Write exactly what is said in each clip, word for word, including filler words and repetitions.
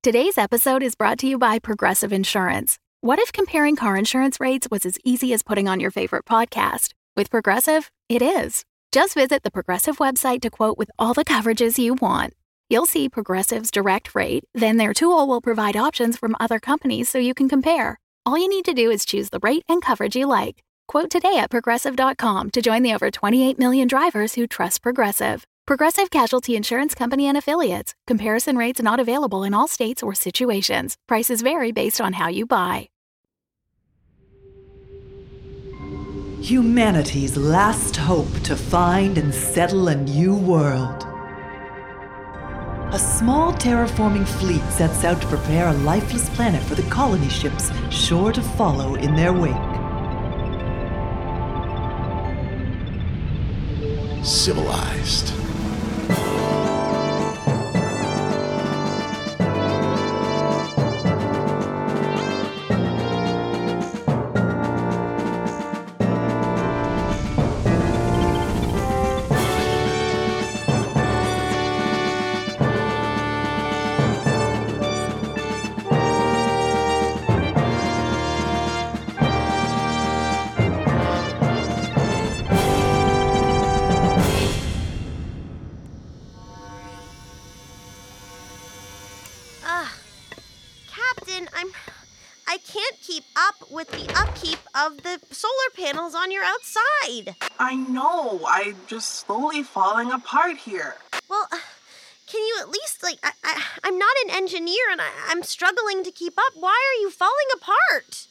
Today's episode is brought to you by Progressive Insurance. What if comparing car insurance rates was as easy as putting on your favorite podcast? With Progressive, it is. Just visit the Progressive website to quote with all the coverages you want. You'll see Progressive's direct rate, then their tool will provide options from other companies so you can compare. All you need to do is choose the rate and coverage you like. Quote today at progressive dot com to join the over twenty-eight million drivers who trust Progressive. Progressive Casualty Insurance Company and Affiliates. Comparison rates not available in all states or situations. Prices vary based on how you buy. Humanity's last hope to find and settle a new world. A small terraforming fleet sets out to prepare a lifeless planet for the colony ships sure to follow in their wake. Civilized. With the upkeep of the solar panels on your outside. I know. I'm just slowly falling apart here. Well, can you at least, like, I, I, I'm not an engineer and I, I'm struggling to keep up. Why are you falling apart?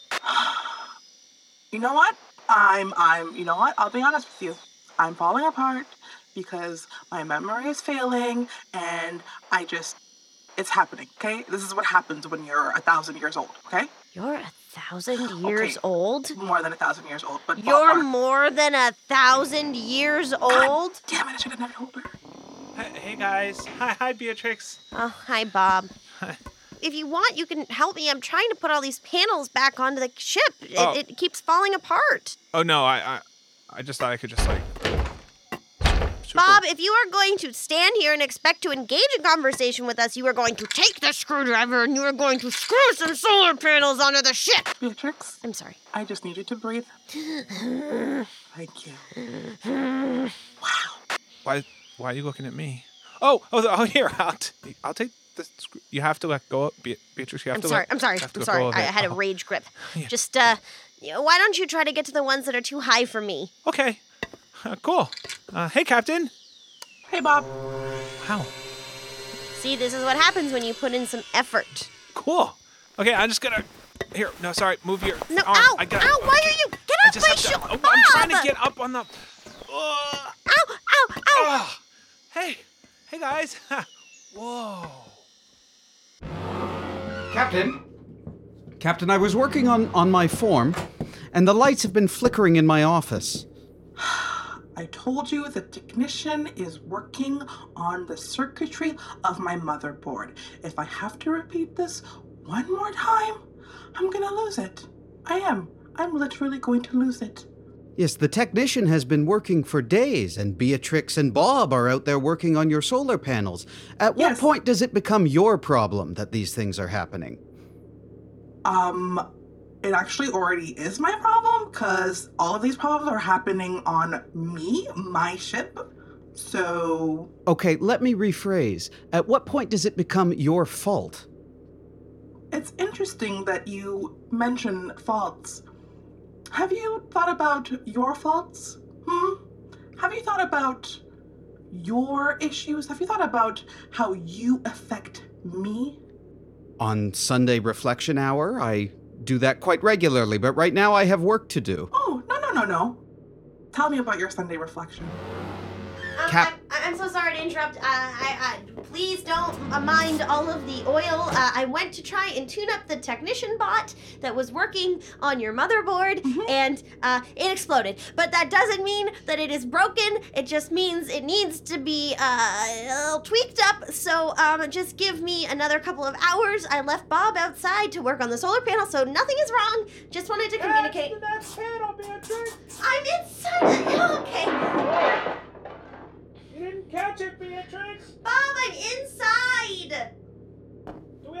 You know what? I'm, I'm, you know what? I'll be honest with you. I'm falling apart because my memory is failing and I just, it's happening, okay? This is what happens when you're a thousand years old, okay? You're a thousand years okay. old? More than a thousand years old, but You're ballpark. more than a thousand years old? God damn it, I should have never told her. Hey, hey guys. Hi, hi, Beatrix. Oh, hi, Bob. Hi. If you want, you can help me. I'm trying to put all these panels back onto the ship. It, Oh. it keeps falling apart. Oh no, I, I, I just thought I could just like. Super. Bob, if you are going to stand here and expect to engage in conversation with us, you are going to take the screwdriver and you are going to screw some solar panels onto the ship. Beatrix? I'm sorry. I just need you to breathe. Thank you. Wow. Why, why are you looking at me? Oh, oh, oh here. I'll, t- I'll take the. Sc- you have to let go. Be- Beatrix, you have I'm to. sorry. Let, I'm sorry. have to I'm let sorry. go of I it. had a Oh. rage grip. Yeah. Just, uh, you know, why don't you try to get to the ones that are too high for me? Okay. Uh, cool. Uh, hey, Captain. Hey, Bob. Wow. See, this is what happens when you put in some effort. Cool. Okay, I'm just gonna. Here. No, sorry. Move your No, arm. ow, I got. ow, why are you? Get I off just my have shoe, to. Oh, Bob! I'm trying to get up on the. Uh, Ow, ow, ow! Ah. Hey, hey guys. Whoa. Captain? Captain, I was working on, on my form, and the lights have been flickering in my office. I told you the technician is working on the circuitry of my motherboard. If I have to repeat this one more time, I'm gonna lose it. I am. I'm literally going to lose it. Yes, the technician has been working for days, and Beatrix and Bob are out there working on your solar panels. At what Yes. point does it become your problem that these things are happening? Um, it actually already is my problem, because all of these problems are happening on me, my ship. So, Okay, let me rephrase. At what point does it become your fault? it's interesting that you mention faults. Have you thought about your faults? Hmm? Have you thought about your issues? Have you thought about how you affect me? On Sunday Reflection Hour, I do that quite regularly, but right now I have work to do. Oh, no, no, no, no. Tell me about your Sunday reflection. Um, Cap- I'm, I'm so sorry to interrupt. Uh, I, I, please don't uh, mind all of the oil. Uh, I went to try and tune up the technician bot that was working on your motherboard, Mm-hmm. and uh, it exploded. But that doesn't mean that it is broken. It just means it needs to be uh, a little tweaked up. So um, just give me another couple of hours. I left Bob outside to work on the solar panel, so nothing is wrong. Just wanted to communicate. That's panel, Beatrix. I'm inside. Okay. You didn't catch it, Beatrix. Bob, I'm inside. Do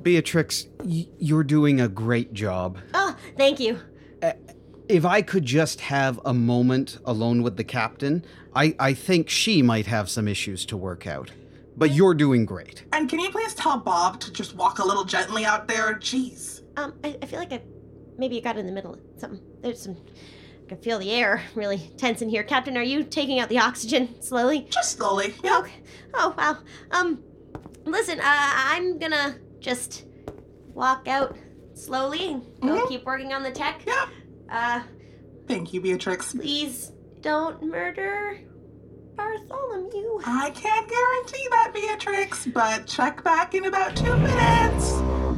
Beatrix, y- you're doing a great job. Oh, thank you. If I could just have a moment alone with the captain, I, I think she might have some issues to work out. But you're doing great. And can you please tell Bob to just walk a little gently out there? Jeez. Um, I, I feel like I maybe I got in the middle of something. There's some. I can feel the air really tense in here. Captain, are you taking out the oxygen slowly? Just slowly. Yeah. Okay. Oh, wow. Um, listen, uh, I'm gonna just walk out slowly and go Mhm. keep working on the tech. Yeah. Uh, Thank you, Beatrix. please don't murder Bartholomew. I can't guarantee that, Beatrix, but check back in about two minutes.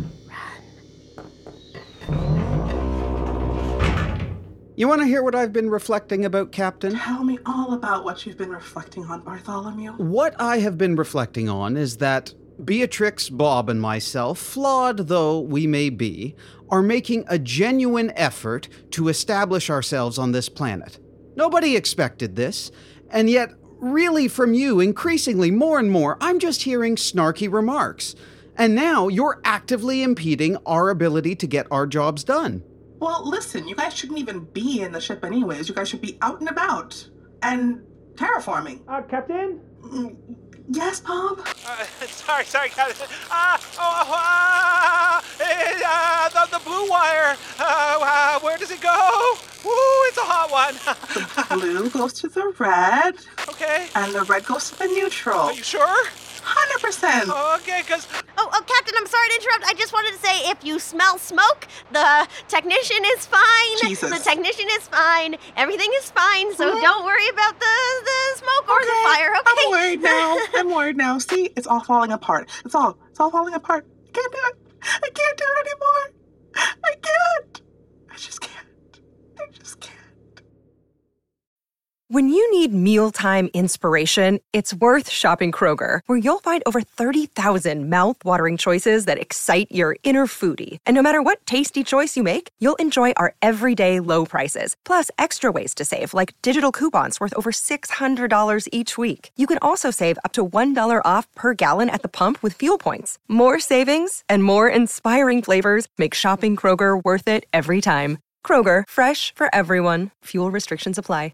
You want to hear what I've been reflecting about, Captain? Tell me all about what you've been reflecting on, Bartholomew. What I have been reflecting on is that Beatrix, Bob, and myself, flawed though we may be, are making a genuine effort to establish ourselves on this planet. Nobody expected this, and yet, really from you, increasingly more and more, I'm just hearing snarky remarks. And now you're actively impeding our ability to get our jobs done. Well, listen, you guys shouldn't even be in the ship anyways. You guys should be out and about. And terraforming. Uh, Captain? Mm, Yes, Bob? Uh, sorry, sorry, Captain. Ah, oh, oh, ah, eh, uh, the, the blue wire. Uh, uh, where does it go? Woo, it's a hot one. Blue goes to the red, Okay. and the red goes to the neutral. Are you sure? one hundred percent. Okay, because Oh, oh, Captain, I'm sorry to interrupt. I just wanted to say if you smell smoke, the technician is fine. Jesus. The technician is fine. Everything is fine, so Mhm. don't worry about the, the smoke or the fire, okay? I'm worried now. I'm worried now. See, it's all falling apart. It's all, it's all falling apart. I can't do it. I can't do it anymore. I can't. I just can't. I just can't. When you need mealtime inspiration, it's worth shopping Kroger, where you'll find over thirty thousand mouth-watering choices that excite your inner foodie. And no matter what tasty choice you make, you'll enjoy our everyday low prices, plus extra ways to save, like digital coupons worth over six hundred dollars each week. You can also save up to one dollar off per gallon at the pump with fuel points. More savings and more inspiring flavors make shopping Kroger worth it every time. Kroger, fresh for everyone. Fuel restrictions apply.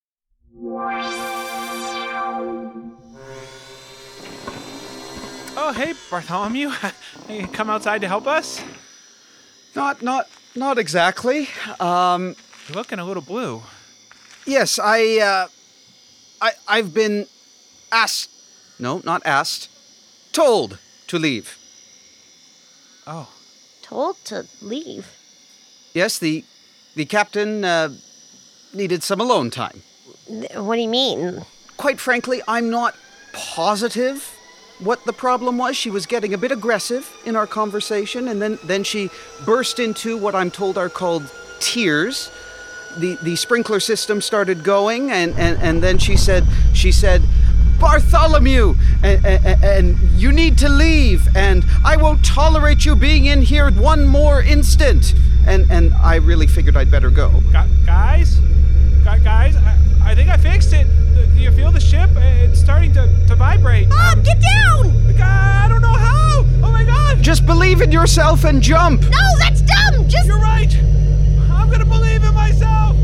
oh, hey, Bartholomew, you come outside to help us? Not, not, not exactly. Um, You're looking a little blue. yes, I, uh, I, I've been asked, no, not asked, told to leave. Oh, Told to leave. Yes, the, the captain, uh, needed some alone time. What do you mean? Quite frankly, I'm not positive what the problem was. She was getting a bit aggressive in our conversation, and then, then she burst into what I'm told are called tears. The the sprinkler system started going, and, and, and then she said, she said, Bartholomew, and, and, and you need to leave, and I won't tolerate you being in here one more instant. And, and I really figured I'd better go. Gu- guys? Gu- guys, I, I think I fixed it. Do you feel the ship? It's starting to, to vibrate. Bob, get down! I don't know how! Oh my god! Just believe in yourself and jump. No, that's dumb! Just... You're right! I'm gonna believe in myself!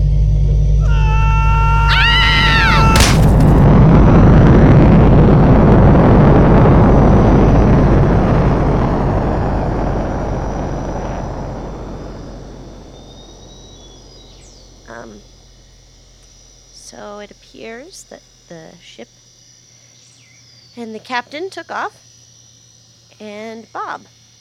Um, so it appears that the ship and the captain took off, and Bob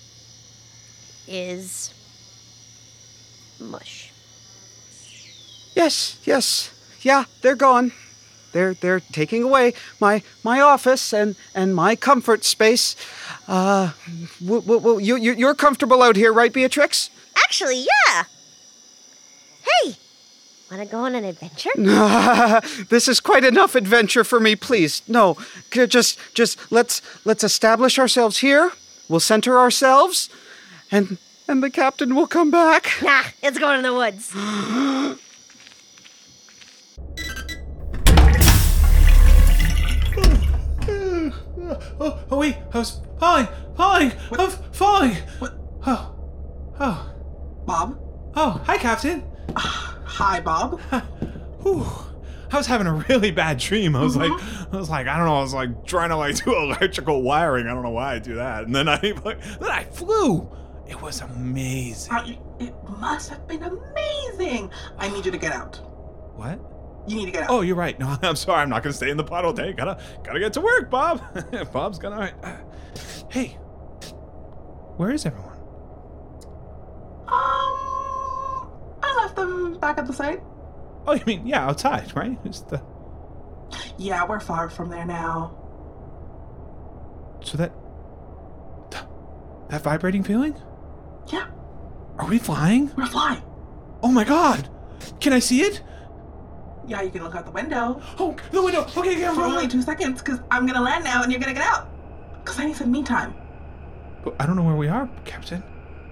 is mush. Yes, yes, yeah, they're gone. They're they're taking away my my office and, and my comfort space. Uh, w- w- w- you you you're comfortable out here, right, Beatrix? Actually, yeah. Hey, wanna go on an adventure? This is quite enough adventure for me. Please, no, c- just just let's let's establish ourselves here. We'll center ourselves, and and the captain will come back. Nah, it's going in the woods. Oh, oh wait, I was falling, falling! What? I'm falling! What? Oh. Oh. Bob? Oh, hi, Captain. Hi, Bob. Whew. I was having a really bad dream. I was mm-hmm. like, I was like, I don't know. I was like trying to like do electrical wiring. I don't know why I do that. And then I, like, then I flew. It was amazing. Uh, it must have been amazing. I need you to get out. What? You need to get out. Oh, you're right. No, I'm sorry. I'm not gonna stay in the pod all day. Gotta, gotta get to work, Bob. Bob's gonna. Uh, hey, where is everyone? Um, I left them back at the site. Oh, you mean, yeah, outside, right? It's the... Yeah, we're far from there now. So that... That vibrating feeling? Yeah. Are we flying? We're flying. Oh my god! Can I see it? Yeah, you can look out the window. Oh, the window! Okay, yeah, For only two seconds, because I'm gonna land now and you're gonna get out. Because I need some me time. But I don't know where we are, Captain.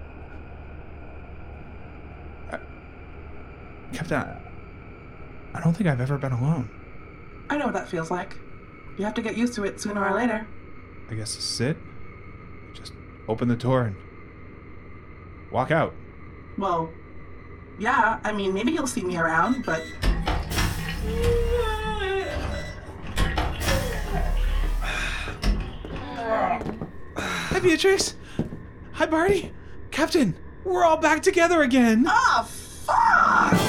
I... Captain, I... I don't think I've ever been alone. I know what that feels like. You have to get used to it sooner or later. I guess to sit, just open the door and walk out. Well, yeah, I mean, maybe you'll see me around, but... Hi, Beatrix. Hi, Barty. Captain, we're all back together again. Ah, fuck!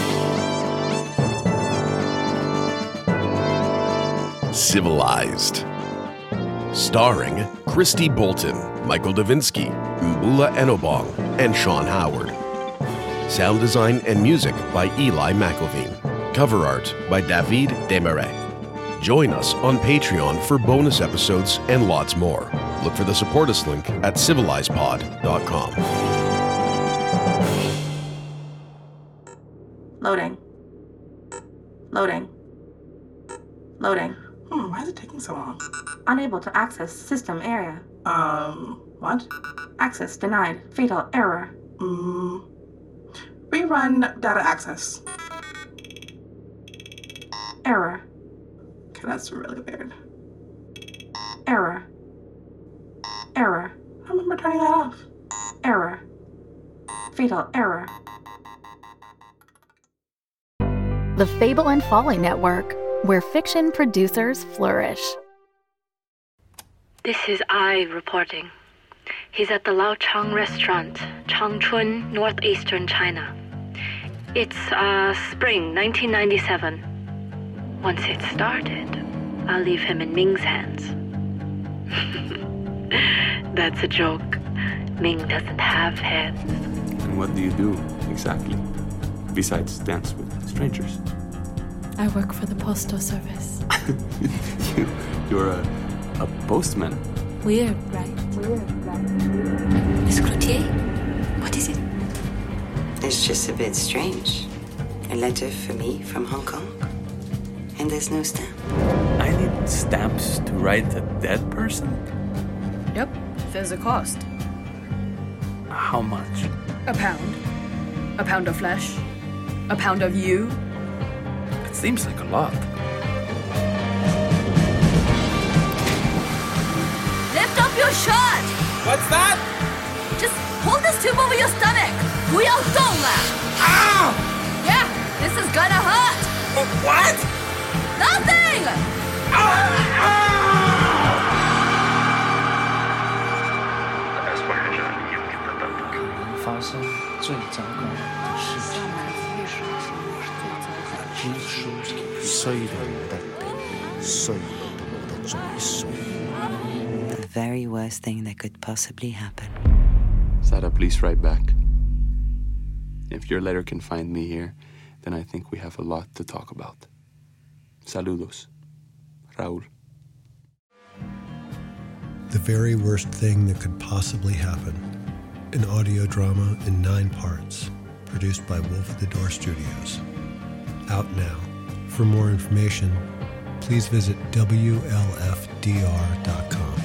Civilized. Starring Christy Bolton, Michael Davinsky, Mbula Enobong, and Sean Howard. Sound design and music by Eli McElveen. Cover art by David Desmarais. Join us on Patreon for bonus episodes and lots more. Look for the support us link at civilized pod dot com. Loading. Loading. Loading. Hmm, why is it taking so long? Unable to access system area. Um, what? Access denied. Fatal error. Mm. Rerun data access. Error. Okay, that's really weird. Error. Error. I remember turning that off. Error. Fatal error. The Fable and Folly Network, where fiction producers flourish. This is I reporting. He's at the Lao Chang restaurant, Changchun, northeastern China. It's uh, spring nineteen ninety-seven. Once it's started, I'll leave him in Ming's hands. That's a joke. Ming doesn't have hands. And what do you do, exactly? Besides dance with strangers? I work for the postal service. you, you're a, a postman. Weird, right? Weird, right? Miss Cloutier, what is it? It's just a bit strange. A letter for me from Hong Kong. And there's no stamp. I need stamps to write a dead person? Yep, there's a cost. How much? A pound. A pound of flesh. A pound of you. It seems like a lot. Lift up your shirt! What's that? Just hold this tube over your stomach. 不要动了. Ow! Yeah, this is gonna hurt. What? Nothing! Ah! 发生最糟糕的事情，衰老的地，衰老的最衰。 The very worst thing that could possibly happen. Sada, please write back. If your letter can find me here, then I think we have a lot to talk about. Saludos. Raúl. The very worst thing that could possibly happen. An audio drama in nine parts, produced by Wolf at the Door Studios. Out now. For more information, please visit W L F D R dot com.